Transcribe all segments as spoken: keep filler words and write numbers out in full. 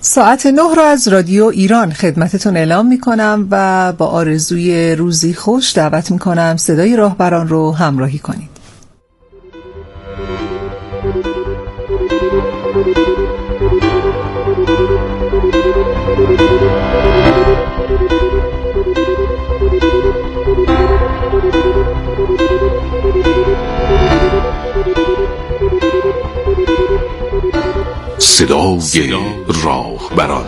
ساعت نه را از رادیو ایران خدمتتون اعلام می کنم و با آرزوی روزی خوش دعوت می کنم صدای راهبران رو همراهی کنید. صدای راهبران.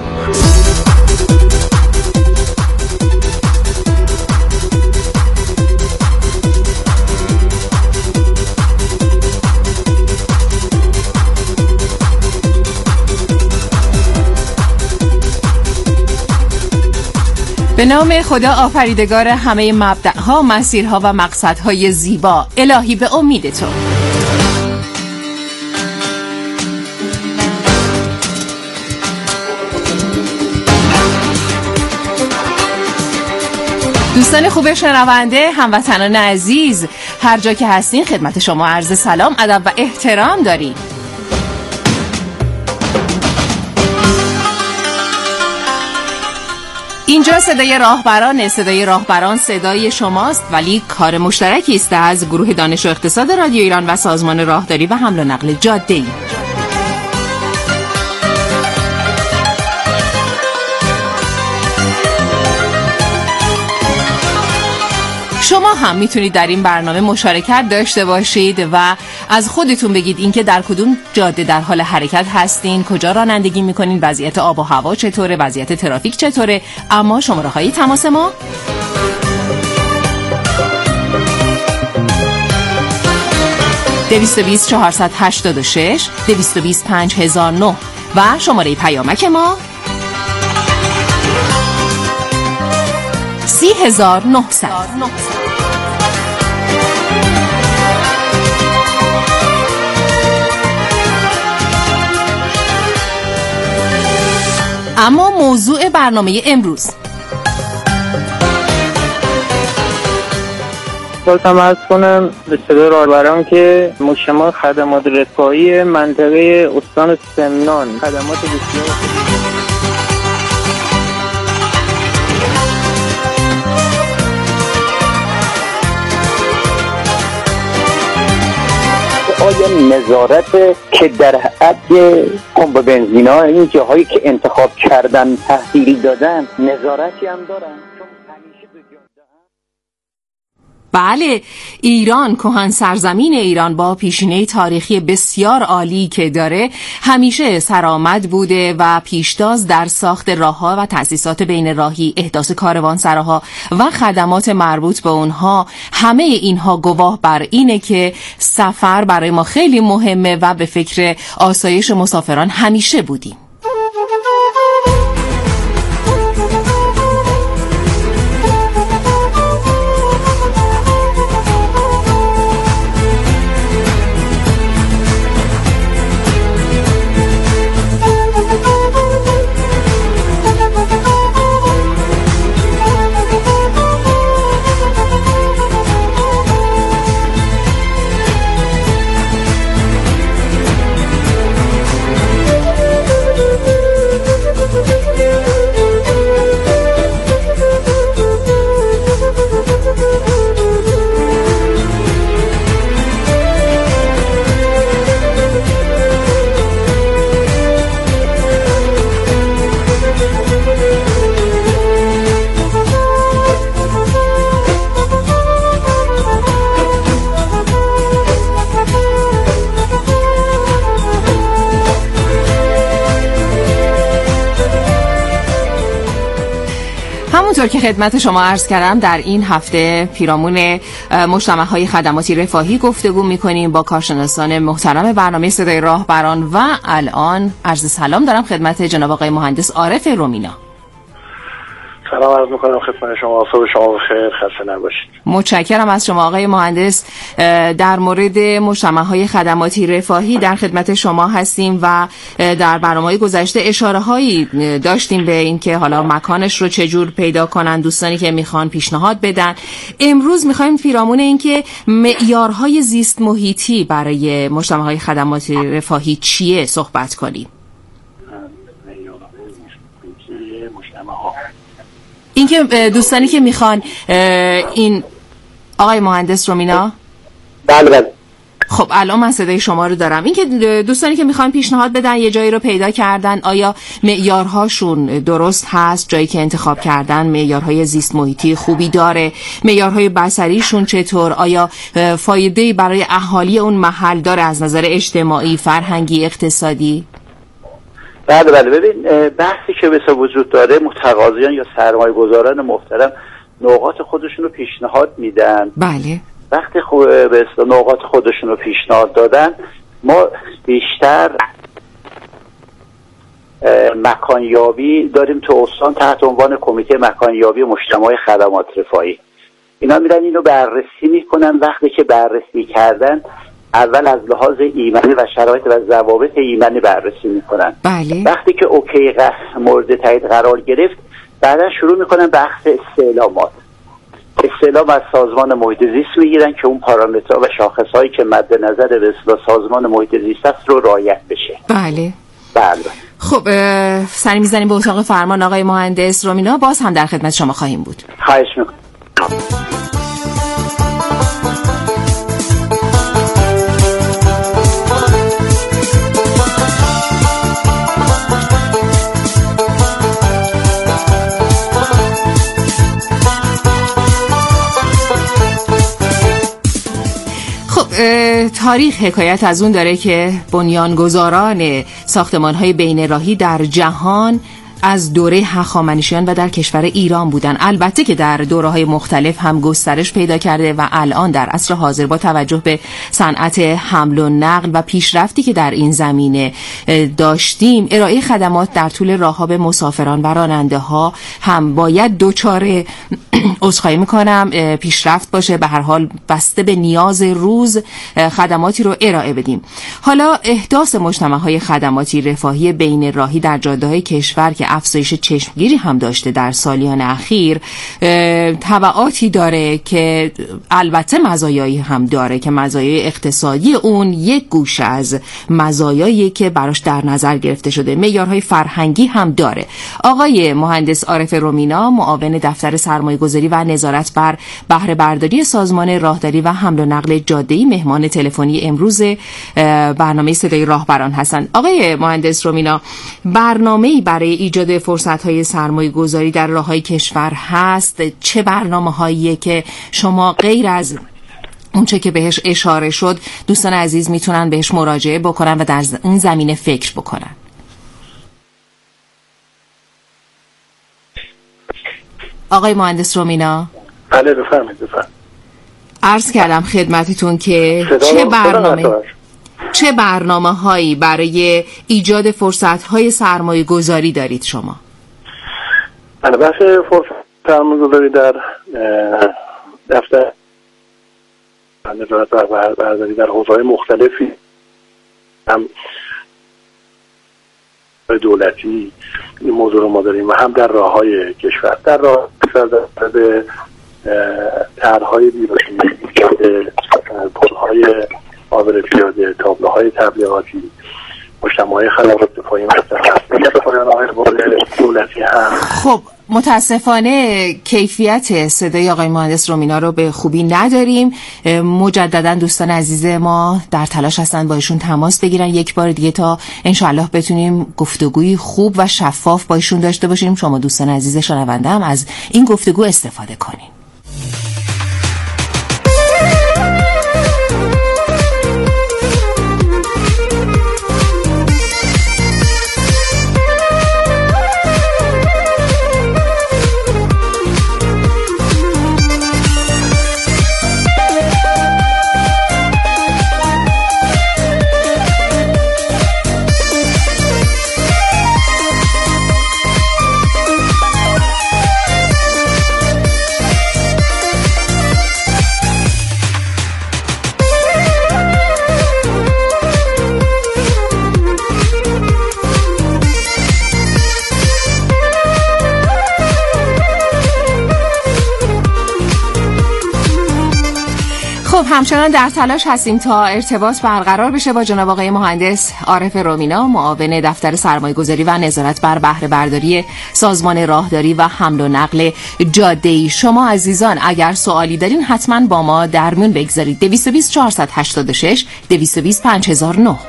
به نام خدا آفریدگار همه مبدأها، مسیرها و مقصدهای زیبا. الهی به امید تو. دوستان خوب شنونده، هموطنان عزیز، هر جا که هستین خدمت شما عرض سلام، ادب و احترام داریم. اینجا صدای راهبران، صدای راهبران صدای شماست، ولی کار مشترکی است از گروه دانش و اقتصاد رادیو ایران و سازمان راهداری و حمل و نقل جاده‌ای. شما هم میتونید در این برنامه مشارکت داشته باشید و از خودتون بگید اینکه در کدوم جاده در حال حرکت هستین، کجا رانندگی میکنین، وضعیت آب و هوا چطوره، وضعیت ترافیک چطوره. اما شماره های تماس ما دویست و بیست چهارصد و هشتاد و شش، دویست و بیست پنج هزار و نه و شماره پیامک ما سی هزار و نهصد. اما موضوع برنامه امروز خواستم عرض کنم به صدای راهبران که مجتمع خدمات رفاهی منطقه استان سمنان خدمات بسیار آیا نظارت که در حد پمپ بنزینا این جاهایی که انتخاب کردن تحصیلی دادن نظارتی هم دارن؟ بله، ایران، کهن سرزمین ایران با پیشینه تاریخی بسیار عالی که داره، همیشه سرآمد بوده و پیشتاز در ساخت راه‌ها و تأسیسات بین راهی، احداث کاروانسراها و خدمات مربوط به اونها. همه اینها گواه بر اینه که سفر برای ما خیلی مهمه و به فکر آسایش مسافران همیشه بودیم. همونطور که خدمت شما عرض کردم، در این هفته پیرامون مجتمع‌های خدماتی رفاهی گفتگو می‌کنیم با کارشناسان محترم برنامه صدای راهبران و الان عرض سلام دارم خدمت جناب آقای مهندس عارف رومینا. سلام عرض می‌کنم خدمت شما، صبح شما بخیر، خسته نباشید. متشکرم از شما آقای مهندس. در مورد مجتمع‌های خدماتی رفاهی در خدمت شما هستیم و در برنامه‌های گذشته اشاره‌هایی داشتیم به اینکه حالا مکانش رو چجور پیدا کنن دوستانی که میخوان پیشنهاد بدن. امروز می‌خوایم پیرامون اینکه معیارهای زیست محیطی برای مجتمع‌های خدماتی رفاهی چیه صحبت کنیم. اینکه دوستانی که میخوان این آقای مهندس رومینا، بله بله. خب الان من صدای شما رو دارم. این که دوستانی که میخوان پیشنهاد بدن یه جایی رو پیدا کردن، آیا معیارهاشون درست هست؟ جایی که انتخاب کردن معیارهای زیست محیطی خوبی داره؟ معیارهای بصریشون چطور؟ آیا فایده‌ای برای اهالی اون محل داره از نظر اجتماعی، فرهنگی، اقتصادی؟ بله بله. ببین بحثی که بسا وجود داره، متقاضیان یا سرمایه گذاران محترم نقاط خودشون رو پیشنهاد میدن. بله. وقتی خوب به نقاط خودشون رو پیشنهاد دادن، ما بیشتر مکانیابی داریم تو استان تحت عنوان کمیته مکانیابی مجتمع خدمات رفاهی. اینا میرن اینو بررسی میکنن. وقتی که بررسی کردن، اول از لحاظ ایمنی و شرایط و ضوابط ایمنی بررسی میکنن. بله. وقتی که اوکی مورد تایید قرار گرفت، بعدا شروع میکنن بحث استعلامات. استعلام از سازمان محیط زیست میگیرن که اون پارامترها و شاخصهایی که مد نظر به اصطلاح سازمان محیط زیست است رو رعایت بشه. بله. بله. خب سری میزنیم به اتاق فرمان آقای مهندس رومینا. باز هم در خدمت شما خواهیم بود. خواهش میکنم. تاریخ حکایت از اون داره که بنیانگذاران ساختمان‌های بین راهی در جهان از دوره هخامنشیان و در کشور ایران بودن. البته که در دوره‌های مختلف هم گسترش پیدا کرده و الان در عصر حاضر با توجه به صنعت حمل و نقل و پیشرفتی که در این زمینه داشتیم، ارائه خدمات در طول راه‌ها به مسافران و راننده‌ها هم باید دوچاره عذرخواهی میکنم پیشرفت باشه. به هر حال بسته به نیاز روز خدماتی رو ارائه بدیم. حالا احداث مجتمع‌های خدماتی رفاهی بین راهی در جاده‌های کشور که افزایش چشمگیری هم داشته در سالیان اخیر، تبعاتی داره که البته مزایایی هم داره که مزایای اقتصادی اون یک گوشه از مزایایی که براش در نظر گرفته شده. معیارهای فرهنگی هم داره. آقای مهندس عارف رومینا، معاون دفتر سرمایه‌گذاری و نظارت بر بهره برداری سازمان راهداری و حمل و نقل جاده‌ای، مهمان تلفنی امروز برنامه صدای راهبران هستند. آقای مهندس رومینا، برنامه‌ای برای ایجاد فرصت‌های سرمایه‌گذاری در راه‌های کشور هست؟ چه برنامه‌هایی که شما غیر از اونچه که بهش اشاره شد دوستان عزیز میتونن بهش مراجعه بکنن و در این زمینه فکر بکنن؟ آقای مهندس رومینا. بله بفرمایید بفرمایید. عرض کردم خدمتتون که چه برنامه چه برنامه هایی برای ایجاد فرصت های سرمایه گذاری دارید شما؟ بله، بحث فرصت سرمایه گذاری در دفتر نظارت بر برداری در حوزه‌های مختلفی، هم دولتی این موضوع رو ما داریم و هم در راه‌های کشور. در راه کشور به طرح‌های بیروشی، پل‌های عابر پیاده، تابلوهای تبلیغاتی، مجتمع‌های خدمات رفاهی مختلف پایان‌های دولتی هم. خب متاسفانه کیفیت صدای آقای مهندس رومینا رو به خوبی نداریم. مجددا دوستان عزیز ما در تلاش هستن با ایشون تماس بگیرن یک بار دیگه تا انشاءالله بتونیم گفتگوی خوب و شفاف با ایشون داشته باشیم. شما دوستان عزیز شنونده هم از این گفتگو استفاده کنین. همچنان در تلاش هستیم تا ارتباط برقرار بشه با جناب آقای مهندس عارف رومینا، معاون دفتر سرمایه‌گذاری و نظارت بر بهره برداری سازمان راهداری و حمل و نقل جاده‌ای. شما عزیزان اگر سوالی دارین حتما با ما در میون بگذارید. دویست و بیست چهارصد و هشتاد و شش دویست و بیست پنج هزار و نه.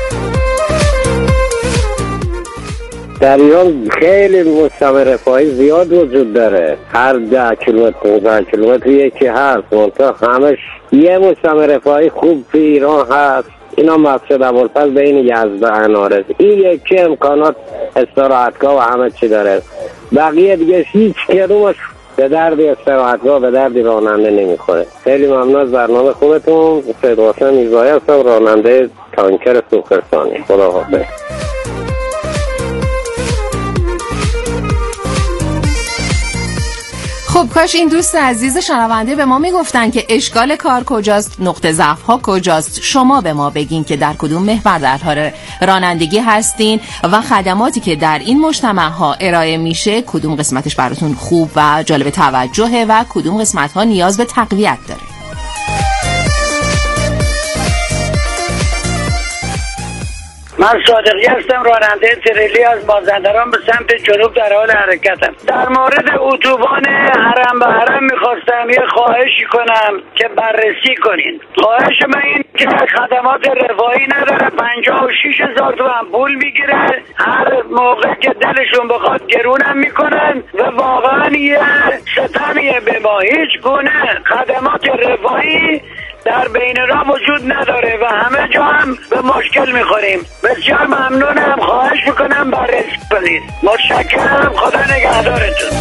در ایران خیلی مجتمع رفاهی زیاد وجود داره، هر ده کیلومتر پانزده کیلومتر یکی هست، منطقه همش یه مجتمع رفاهی خوب في ایران هست. اینا مسجد ابوالفضل بین یزد و انارس، این یکی امکانات استراحتگاه و همه چی داره، بقیه دیگه هیچ کدومش به درد استراحتگاه به درد راننده نمیخوره. خیلی ممنون از برنامه خوبتون. سید حسین میرزایی هستم، راننده تانکر سوخرسانی. خداحافظ. خب کاش این دوست عزیز شنونده به ما میگفتن که اشکال کار کجاست، نقطه ضعف ها کجاست. شما به ما بگین که در کدوم محور در حال رانندگی هستین و خدماتی که در این مجتمع ها ارائه میشه کدوم قسمتش براتون خوب و جالب توجهه و کدوم قسمت ها نیاز به تقویت داره. من صادقی هستم، راننده تریلی از مازندران به سمت جنوب در حال حرکتم. در مورد اتوبان حرم به حرم میخواستم یه خواهشی کنم که بررسی کنین. خواهش من این که خدمات رفاهی نداره، پنجاه و شش هزار تومان پول میگیره، هر موقع که دلشون بخواد گرونم میکنن و واقعا یه ستمیه به ما. هیچ گونه خدمات رفاهی در بین راه وجود نداره و همه جا هم به مشکل میخوریم. بسیار ممنونم، خواهش میکنم بررسی کنید. متشکرم، خدا نگهدارتون.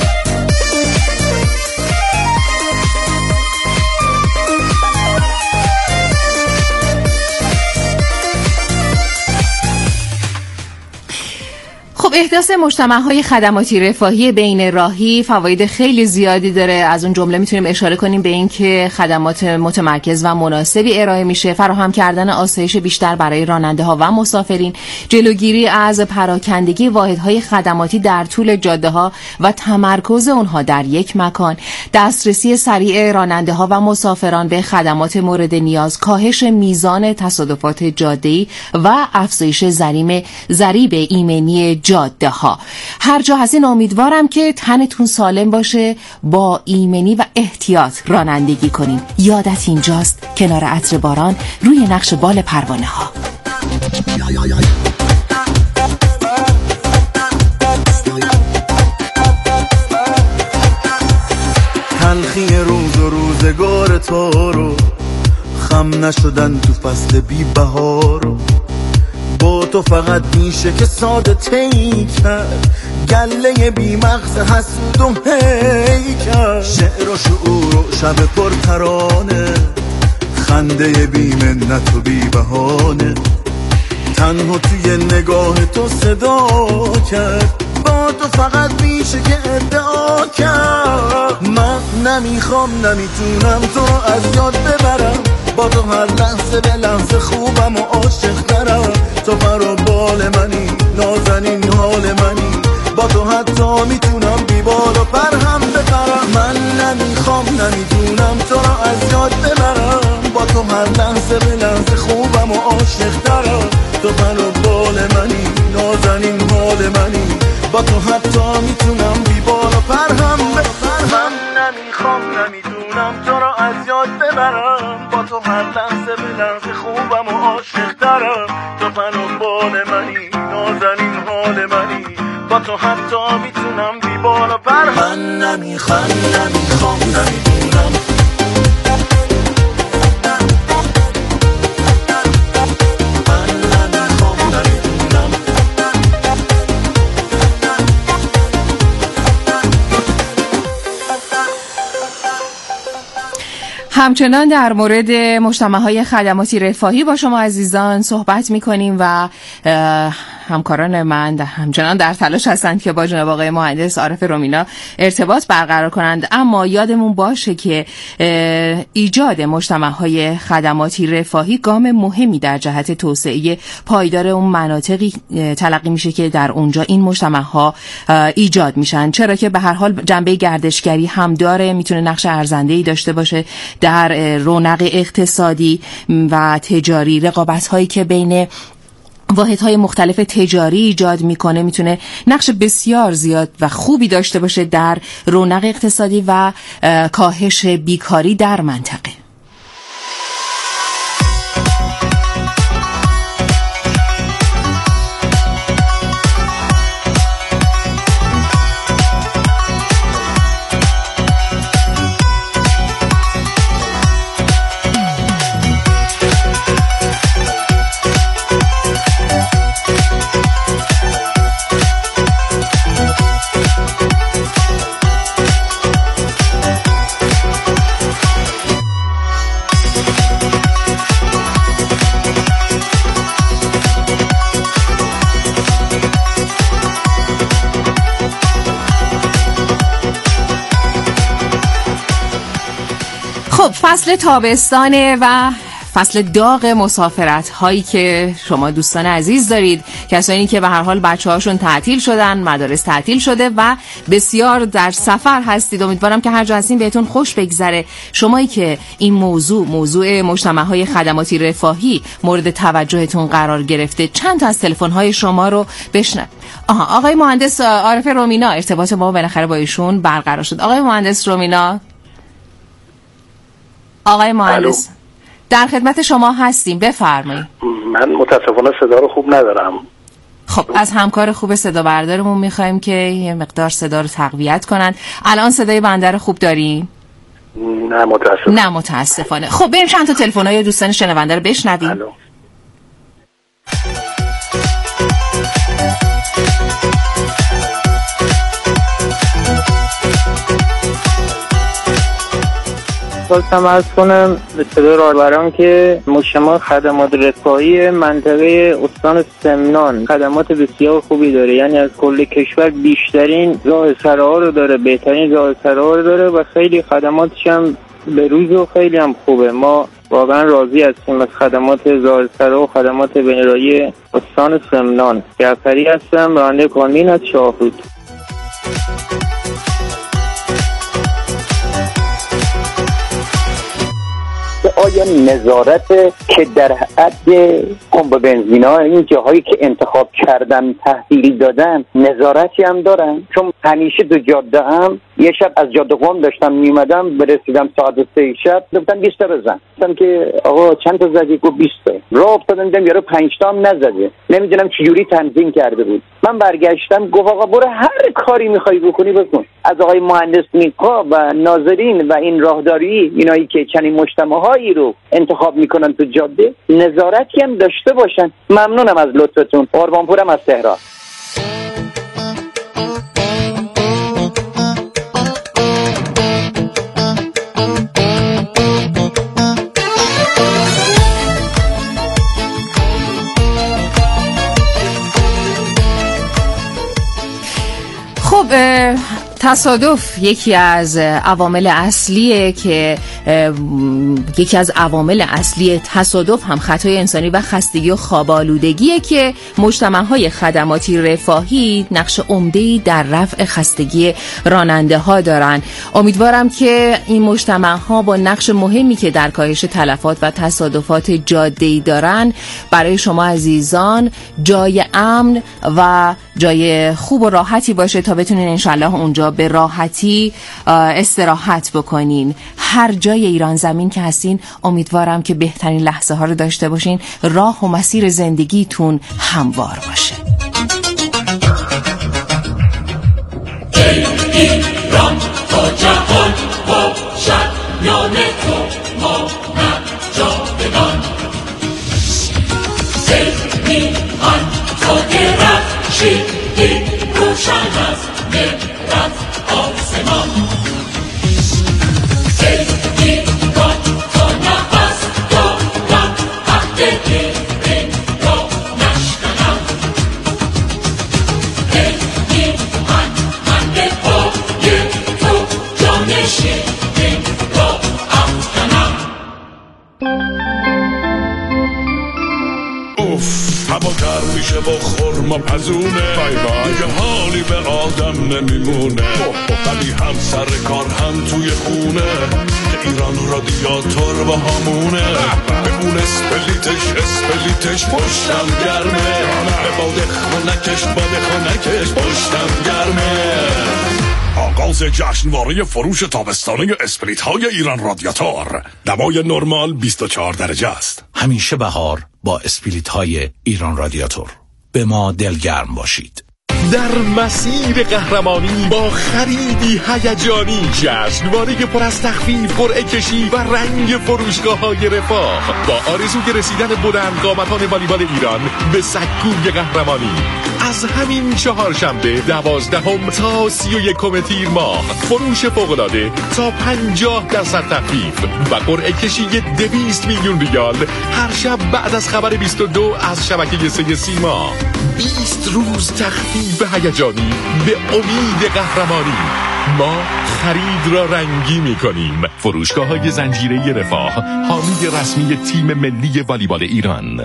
خب احداث مجتمع‌های خدماتی رفاهی بین راهی فواید خیلی زیادی داره. از اون جمله میتونیم اشاره کنیم به این که خدمات متمرکز و مناسبی ارائه میشه، فراهم کردن آسایش بیشتر برای راننده ها و مسافرین، جلوگیری از پراکندگی واحدهای خدماتی در طول جاده ها و تمرکز اونها در یک مکان، دسترسی سریع راننده ها و مسافران به خدمات مورد نیاز، کاهش میزان تصادفات جاده‌ای و افزایش ضریب ضریب ایمنی جاده ها. هر جا هستین امیدوارم که تنتون سالم باشه، با ایمنی و احتیاط رانندگی کنین. یادت اینجاست کنار عطر باران روی نقش بال پروانه ها. تلخی روز و روزگار تو رو، خم نشدن تو فصل بی بهارو، با تو فقط میشه که ساده تی کرد گله بی مغز حسود و هی کرد. شعر و شعور و شب پر ترانه، خنده بی منت و بی بهانه، تنها توی نگاه تو صدا کرد. با تو فقط میشه که ادعا کرد. من نمیخوام نمیتونم تو از یاد ببرم، با تو هر لحظه به لحظه خوبم و عاشق ترم. تو پر و بال منی، نازنین حال منی، با تو حتی میتونم بی بال و پر هم بپرم. من نمیخوام نمیتونم تو را از یاد ببرم، با تو هر لحظه به لحظه خوبم و عاشق ترم. تو پر و بال منی، نازنین حال منی، با تو حتی میتونم بی بال و پر هم بپرم. من نمیخوام نمیتونم تو را از یاد ببرم، با تو هر لحظه به لحظه خوبم و عاشق ترم. تو پر و بال منی، نازنین حال منی، با تو حتی میتونم بی بال و پر. من نمیخوام نمیخوام نمیتونم همچنان در مورد مجتمع‌های خدماتی رفاهی با شما عزیزان صحبت می‌کنیم و همکاران من همچنان در تلاش هستند که با جناب آقای مهندس عارف رومینا ارتباط برقرار کنند، اما یادمون باشه که ایجاد مجتمع‌های خدماتی رفاهی گام مهمی در جهت توسعه پایدار اون مناطقی تلقی میشه که در اونجا این مجتمع‌ها ایجاد میشن، چرا که به هر حال جنبه گردشگری هم داره، میتونه نقش ارزنده‌ای داشته باشه در رونق اقتصادی و تجاری. رقابت‌هایی که بین واحدهای مختلف تجاری ایجاد میکنه میتونه نقش بسیار زیاد و خوبی داشته باشه در رونق اقتصادی و کاهش بیکاری در منطقه. خب فصل تابستانه و فصل داغ مسافرت هایی که شما دوستان عزیز دارید، کسانی که به هر حال بچه هاشون تعطیل شدن، مدارس تعطیل شده و بسیار در سفر هستید. امیدوارم که هر جا هستین بهتون خوش بگذره. شمایی که این موضوع موضوع مجتمع های خدماتی رفاهی مورد توجهتون قرار گرفته، چند تا از تلفن های شما رو بشنوید. آها، آقای مهندس عارف رومینا، ارتباط ما بالاخره با ایشون برقرار شد. آقای مهندس رومینا، آقای مهندس در خدمت شما هستیم، بفرمایید. من متاسفانه صدا رو خوب ندارم. خب از همکار خوب صدا بردارمون میخوایم که یه مقدار صدا رو تقویت کنن. الان صدای بنده رو خوب داریم؟ نه متاسفانه. نه متاسفانه. خب بریم چند تا تلفن‌های دوستان شنونده رو بشنویم. الو. خواستم عرض کنم به صدای راهبران که مجتمع خدمات رفاهی منطقه استان سمنان خدمات بسیار خوبی داره، یعنی از کل کشور بیشترین راه سرها رو داره، بهترین راه سرها رو داره و خیلی خدماتش هم به روز و خیلی هم خوبه. ما واقعا راضی هستیم از خدمات زارسرا و خدمات بین‌رایی استان سمنان. جعفری هستم، راننده کانین از شاهرود. آیا نظارت که در حد پمپ بنزینا این جاهایی که انتخاب کردن تحویل دادن نظارتی هم دارن؟ چون همیشه دو جاده هم یه شب از جاده قم داشتم میمدم، برسیدم ساعت سه شب گفتم بیست تا بزن، گفتم که آقا چند تا زدی؟ گفت بیست تا. راه افتادم دیدم یارو پنج تا هم نزده، نمیدونم چه جوری تنظیم کرده بود. من برگشتم گفت آقا برو هر کاری میخوای بکنی بکن. از آقای مهندس میقا و ناظرین و این راهداری اینایی که چنین مجتمع‌هایی رو انتخاب میکنن تو جاده نظارتی هم داشته باشن. ممنونم از لطفتون. قربانپورم از تهران. خب تصادف یکی از عوامل اصلیه که یکی از عوامل اصلی تصادف هم خطای انسانی و خستگی و خواب آلودگیه که مجتمع‌های خدماتی رفاهی نقش عمده‌ای در رفع خستگی راننده ها دارن. امیدوارم که این مجتمع‌ها با نقش مهمی که در کاهش تلفات و تصادفات جاده‌ای دارن برای شما عزیزان جای امن و جای خوب و راحتی باشه تا بتونین انشالله اونجا به راحتی استراحت بکنین. هر جای ایران زمین که هستین امیدوارم که بهترین لحظه ها رو داشته باشین، راه و مسیر زندگیتون هموار باشه. ای ایران تا جهان باشد میان تو ما نجادگان، سیمیان تا درخشیدی روشن از مهرت آسمان، سیمیان تا نفس دارم عهد این را نشکنم، خرما پزونه دیگه حالی به آدم نمیمونه ولی هم سر کار هم توی خونه که ایران رادیاتور با همونه بمون اسپلیتش اسپلیتش پشتم گرمه به باده خونکش باده خونکش پشتم گرمه. آغاز جشنواره فروش تابستانه اسپریت های ایران رادیاتور. دمای نرمال بیست و چهار درجه است. همیشه بهار با اسپریت های ایران رادیاتور. به ما دلگرم باشید. در مسیر قهرمانی با خریدی هیجانی، جشنواره پر از تخفیف، قرعه کشی و رنگ فروشگاه‌های رفاه با آرزوی رسیدن بلند قامتان والیبال ایران به سکوی قهرمانی. از همین چهارشنبه دوازدهم تا سی و یکم تیر ماه فروش فوق‌العاده تا پنجاه درصد تخفیف و قرعه کشی دویست میلیون ریال هر شب بعد از خبر بیست و دو از شبکه سه سیما. بیست روز تخفیف هیجانی به امید قهرمانی. ما خرید را رنگی می‌کنیم. فروشگاه‌های زنجیره رفاه، حامی رسمی تیم ملی والیبال ایران.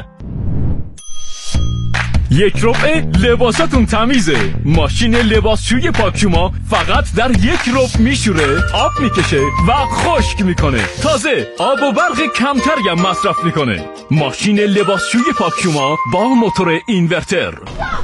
یک ربع لباساتون تمیزه. ماشین لباسشوی پاکشوما فقط در یک ربع میشوره، آب میکشه و خشک میکنه. تازه آب و برق کمتری هم مصرف میکنه. ماشین لباسشوی پاکشوما با موتور اینورتر.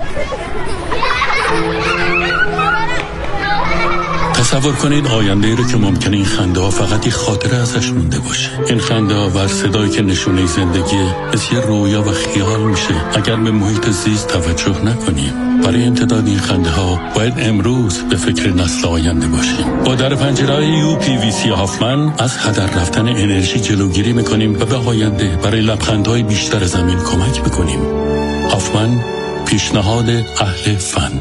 تصور کنید آینده رو که ممکنه این خنده ها فقط یک خاطره ازش مونده باشه. این خنده ها و صدایی که نشونه زندگی مثل یه رویا و خیال میشه اگر به محیط زیست توجه نکنیم. برای امتداد این خنده ها باید امروز به فکر نسل آینده باشیم. با در پنجره‌های یو پی وی سی هافمن از هدر رفتن انرژی جلوگیری میکنیم و به آینده برای لبخندهای بیشتر زمین کمک میکنیم. هافمن، پیشنهاد اهل فن.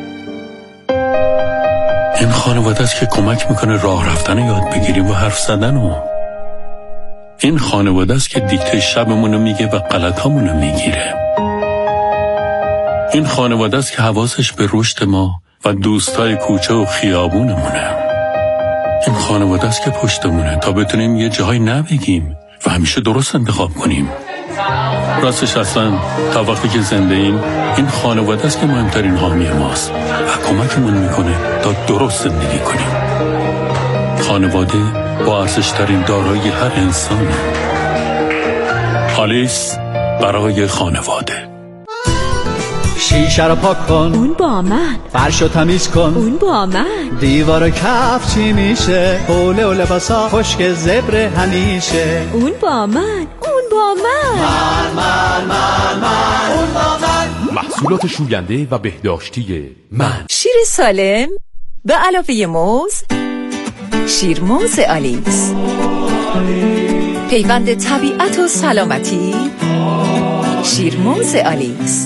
این خانواده است که کمک میکنه راه رفتن یاد بگیریم و حرف زدن و این خانواده است که دیکته شبمونو میگه و غلطامونو میگیره. این خانواده است که حواسش به رشد ما و دوستای کوچه و خیابونمونه. این خانواده است که پشتمونه تا بتونیم یه جایی نبگیم و همیشه درست انتخاب کنیم. راستش اصلا تا وقتی که زنده ایم این خانواده است که مهمترین حامی ماست و کمکمون میکنه تا درست زندگی کنیم. خانواده با ارزشترین دارایی هر انسانه. آلیس برای خانواده. شیشه رو پاک کن، اون با من. فرشو تمیز کن، اون با من. دیوار و کف چی میشه، حوله و لباسا خشک زبر همیشه. اون با من، اون با من. من من من من اون با من. محصولات شوینده و بهداشتی من. شیر سالم به علاوه موز، شیر موز آلیس، پیوند طبیعت و سلامتی. شیر موز آلیس،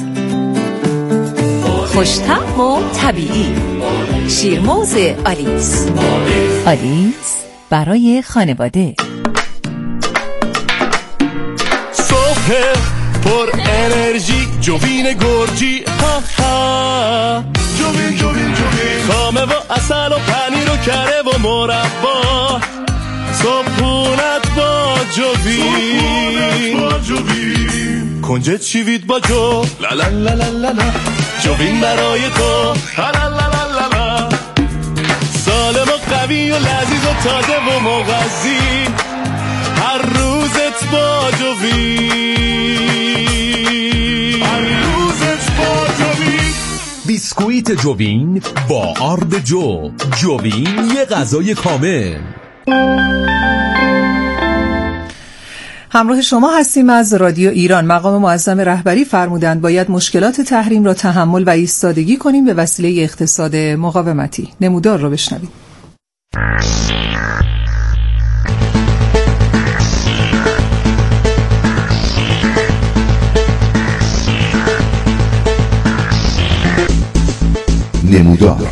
خوش‌طعم و طبیعی. شیرموز آلیس. آلیس برای خانواده. صبح پر انرژی، جوین گرجی، ها ها. جوین جوین جوین، خامه و عسل و پنیر و کره و مربا. صبحونت با جوین، با جوین. کنجد شیوید با جو، لا لا لا لا لا لا. جوین برای تو، لا لا لا لا لا. سالم و قوی و لذیذ و تازه و مغذی، هر روزت با جوین، هر روزت با جوین. بیسکویت جوین با آرد جو. جوین یه غذای کامل. همراه شما هستیم از رادیو ایران. مقام معظم رهبری فرمودند باید مشکلات تحریم را تحمل و ایستادگی کنیم به وسیله اقتصاد مقاومتی. نمودار را بشنوید. نمودار.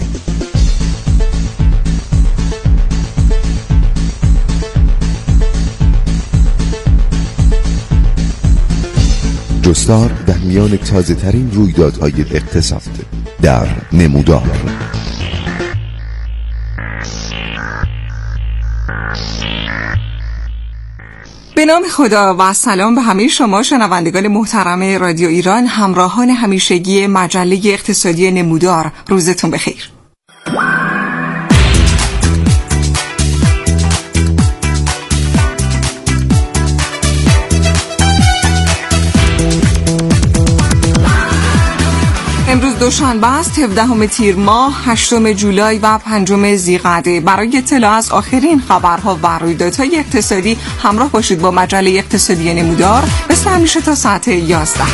جستار در میان تازه ترین رویدادهای اقتصاد در نمودار. به نام خدا و سلام به همه شما شنوندگان محترم رادیو ایران، همراهان همیشگی مجله اقتصادی نمودار. روزتون بخیر. امروز دوشنبه است، هفدهم تیر ماه، هشتم جولای و پنجم ذیقعده. برای اطلاع از آخرین خبرها و رویدادهای اقتصادی همراه باشید با مجله اقتصادی نمودار، مثل همیشه تا ساعت یازده.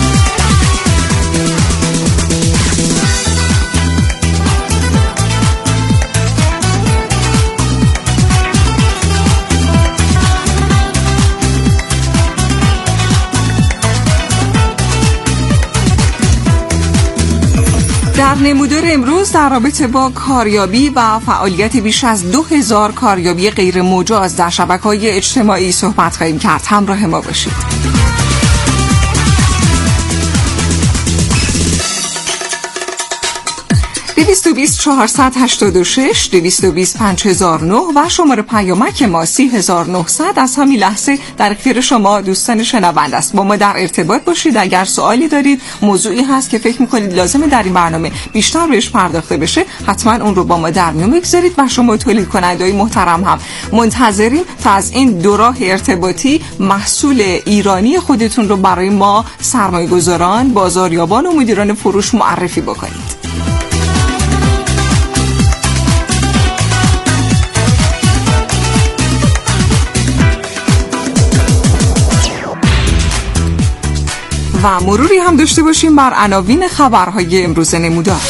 در نمودار امروز در رابطه با کاریابی و فعالیت بیش از دو هزار کاریابی غیر مجاز در شبکه‌های اجتماعی صحبت خواهیم کرد. همراه ما باشید. دویست و بیست چهارصد و هشتاد و شش، دویست و بیست پنج هزار و نه و شماره پیامک ما سی هزار و نهصد از همین لحظه در اختیار شما دوستان شنونده است. با ما در ارتباط باشید. اگر سوالی دارید، موضوعی هست که فکر میکنید لازمه در این برنامه بیشتر بهش پرداخته بشه، حتما اون رو با ما در میون بگذارید و شما تولید کننده‌های محترم هم منتظریم تا از این دو راه ارتباطی محصول ایرانی خودتون رو برای ما سرمایه‌گذاران، بازاریابان و مدیران فروش معرفی بکنید. و مروری هم داشته باشیم بر عناوین خبرهای امروز نمودار.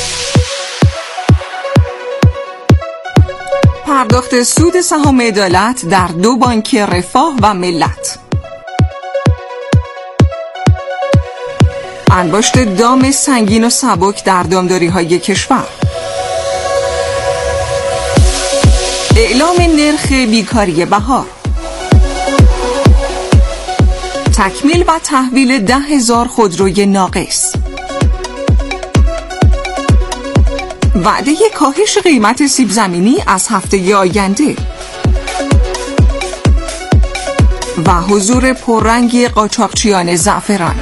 پرداخت سود سهام عدالت در دو بانک رفاه و ملت. انباشت دام سنگین و سبک در دامداری‌های کشور. اعلام نرخ بیکاری بهار. تکمیل و تحویل ده هزار خودروی ناقص. وعده کاهش قیمت سیب زمینی از هفته آینده. و حضور پررنگ قاچاقچیان زعفران.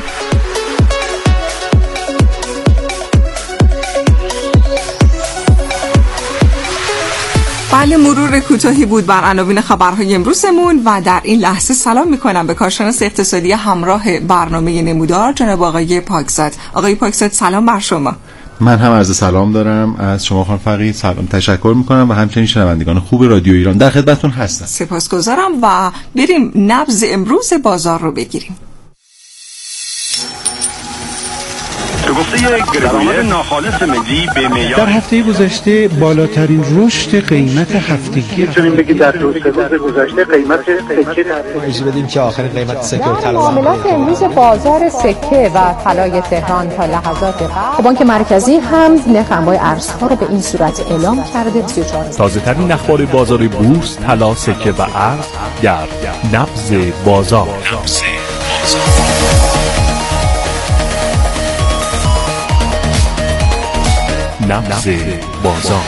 بله، مرور کوتاهی بود بر عناوین خبرهای امروزمون و در این لحظه سلام میکنم به کارشناس اقتصادی همراه برنامه نمودار جناب آقای پاکزاد. آقای پاکزاد سلام بر شما. من هم عرض سلام دارم از شما خانم فقید، سلام تشکر میکنم و همچنین شنوندگان خوب رادیو ایران در خدمتتون هستم. سپاسگزارم و بریم نبض امروز بازار رو بگیریم. به گفته درآمد ناخالص ملی به معیار در هفته گذشته بالاترین رشد قیمت هفتگی میتونیم بگیم در روز گذشته قیمت سکه ترجیح بدیم که آخرین قیمت سکه و طلا معاملات امروز بازار سکه و طلای تهران تا لحظات قبل بانک مرکزی هم نرخ انواع ارزها رو به این صورت اعلام کرده. سی و چهار تازه‌ترین اخبار بازار بورس، طلا، سکه و ارز در نبض بازار. نبض بازار.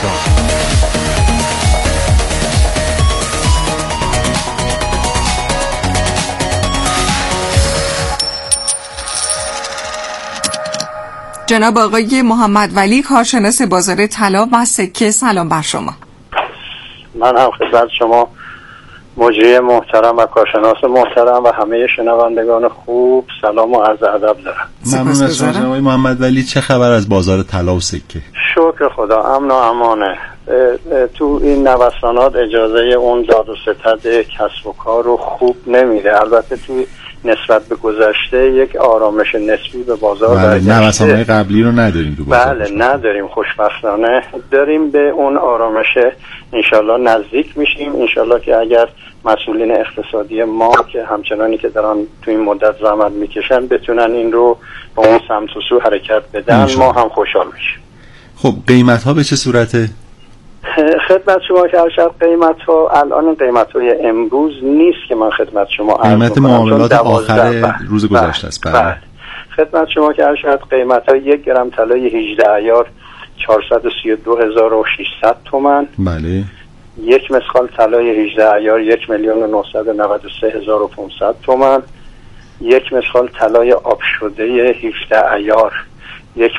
جناب آقای محمد ولی، کارشناس بازار طلا و سکه، سلام بر شما. من هم خدمت شما مجری محترم و کارشناس محترم و همه شنوندگان خوب سلام و عرض ادب دارم. ممنون از شما جناب محمد ولی. چه خبر از بازار طلا و سکه؟ شکر خدا امن و امانه. تو این نوسانات اجازه اون داد و ستد کسب و کار رو خوب نمیده. البته تو نسبت به گذشته یک آرامش نسبی به بازار داریم. بله، نوسانات قبلی رو نداریم تو بازار. بله نداریم، خوشبختانه داریم به اون آرامش انشالله نزدیک میشیم. انشالله که اگر مسئولین اقتصادی ما که همچنانی که دارن تو این مدت زحمت میکشن بتونن این رو با اون سمت و سو حرکت بدن، ما هم خوشحال میشیم. خب قیمت ها به چه صورته؟ خدمت شما که ارشد قیمت ها الان قیمت های امروز نیست که من خدمت شما عرض قیمت معاملات آخر روز گذشته است. بله. خدمت شما که ارشد قیمت های یک گرم طلای هجده عیار چهارصد و سی و دو هزار و ششصد تومان. بله. یک مسخال طلای هجده عیار یک میلیون و نهصد و نود و سه هزار و پانصد تومان، یک مسخال طلای آب شده هجده عیار